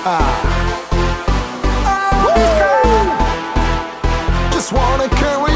Just wanna carry.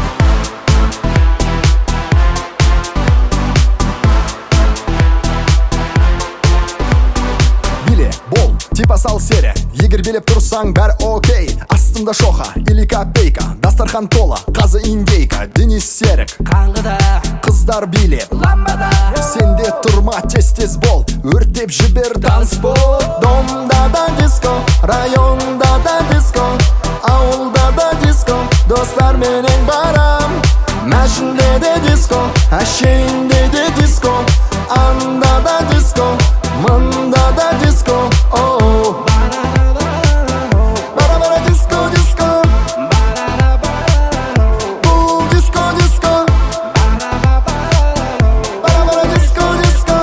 Били, бол, типа сал серия. Егер билеп тұрсаң бәр окей. Астында шоха или копейка. Дастархан тола, қазы индейка. Денис Серік қаңғыда, қыздар билеп ламбада. Сенде тұрма тез-тез бол. Өртеп жібер танцпол. Домда да диско, районда да диско, ауылда да диско. Достар менен барам. Мәшінде де диско, әшейінде де диско. Анда да диско, мында да диско. Бара-бара диско, диско. Бул диско, диско. Бара-бара диско, диско.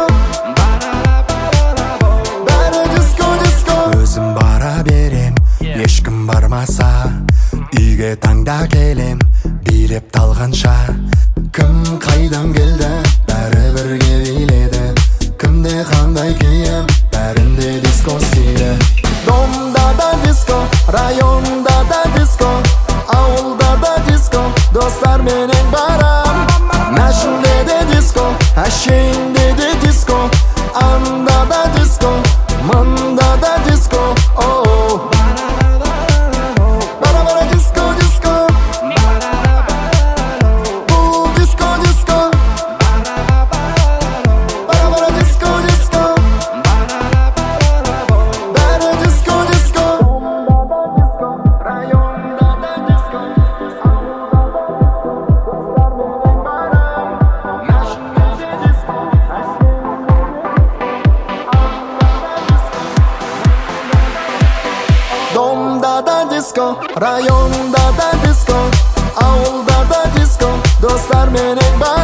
Бәрі диско, диско. Өзім бара берем, ешкім бармаса. Үйге таңда келем, билеп талғанша. Кім қайдан келді, бәрі бірге биледі. Кімде қандай киім, бәрінде диско стилі. Домда да диско, районда да диско, ауылда да диско. Достар менен барам. Мәшінде де диско, әшейінде де диско. Анда да диско, мында да диско. Бара-бара диско, диско. Бул диско, диско. Бара-бара диско, диско. Бәрі диско, диско. Районда да диско. Мәшінде де диско. Домда да диско, районда да диско, ауылда да диско. Достар менен бар.